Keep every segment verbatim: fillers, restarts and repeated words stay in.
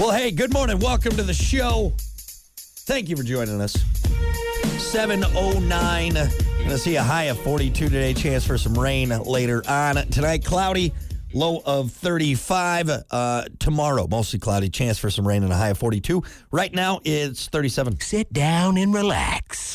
Well, hey, good morning. Welcome to the show. Thank you for joining us. seven oh nine. Going to see a high of forty-two today. Chance for some rain later on. Tonight, cloudy. Low of thirty-five. Uh, tomorrow, mostly cloudy. Chance for some rain and a high of forty-two. Right now, it's thirty-seven. Sit down and relax.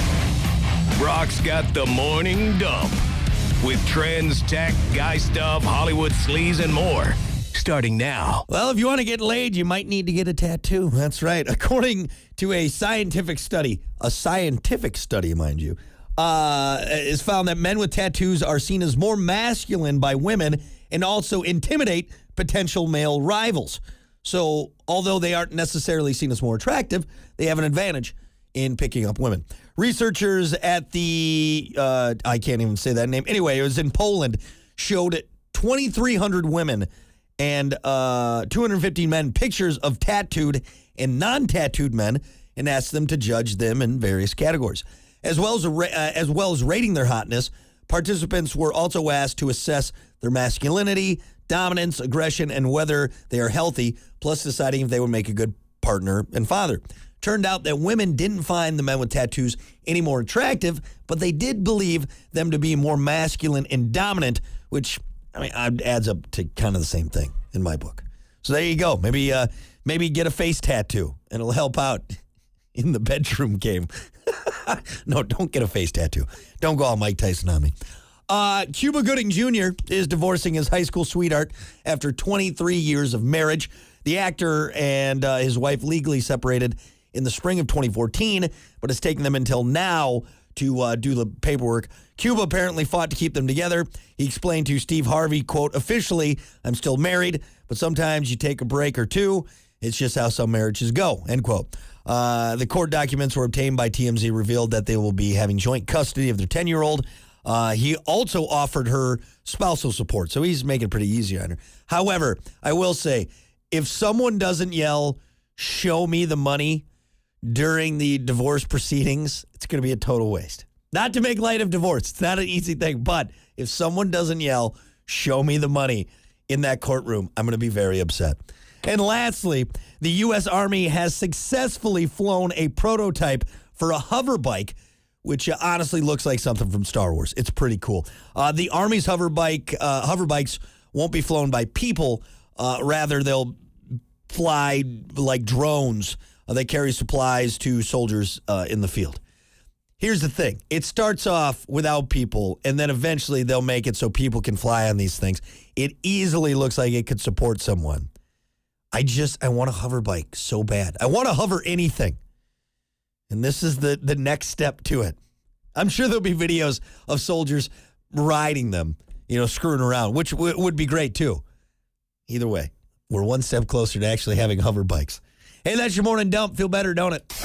Brock's got the morning dump with trends, tech, guy stuff, Hollywood sleaze, and more. Starting now. Well, if you want to get laid, you might need to get a tattoo. That's right. According to a scientific study, a scientific study, mind you, uh, is found that men with tattoos are seen as more masculine by women and also intimidate potential male rivals. So, although they aren't necessarily seen as more attractive, they have an advantage in picking up women. Researchers at the, uh, I can't even say that name. Anyway, it was in Poland, showed twenty-three hundred women and uh, two hundred fifty men pictures of tattooed and non-tattooed men and asked them to judge them in various categories. As well as, uh, as well as rating their hotness, participants were also asked to assess their masculinity, dominance, aggression, and whether they are healthy, plus deciding if they would make a good partner and father. Turned out that women didn't find the men with tattoos any more attractive, but they did believe them to be more masculine and dominant, which, I mean, adds up to kind of the same thing in my book. So there you go. Maybe uh, maybe get a face tattoo, and it'll help out in the bedroom game. No, don't get a face tattoo. Don't go all Mike Tyson on me. Uh, Cuba Gooding Junior is divorcing his high school sweetheart after twenty-three years of marriage. The actor and uh, his wife legally separated in the spring of twenty fourteen, but it's taken them until now to uh, do the paperwork. Cuba apparently fought to keep them together. He explained to Steve Harvey, quote, "Officially, I'm still married, but sometimes you take a break or two. It's just how some marriages go," end quote. Uh, the court documents were obtained by T M Z, revealed that they will be having joint custody of their ten-year-old. Uh, he also offered her spousal support, so he's making it pretty easy on her. However, I will say, if someone doesn't yell, "Show me the money," during the divorce proceedings, it's going to be a total waste. Not to make light of divorce. It's not an easy thing. But if someone doesn't yell, "Show me the money," in that courtroom, I'm going to be very upset. And lastly, the U S Army has successfully flown a prototype for a hover bike, which honestly looks like something from Star Wars. It's pretty cool. Uh, the Army's hover bike, uh, hover bikes won't be flown by people. Uh, rather, they'll fly like drones. Uh, they carry supplies to soldiers uh, in the field. Here's the thing. It starts off without people, and then eventually they'll make it so people can fly on these things. It easily looks like it could support someone. I just, I want a hover bike so bad. I want to hover anything. And this is the, the next step to it. I'm sure there'll be videos of soldiers riding them, you know, screwing around, which w- would be great too. Either way, we're one step closer to actually having hover bikes. Hey, that's your morning dump. Feel better, don't it?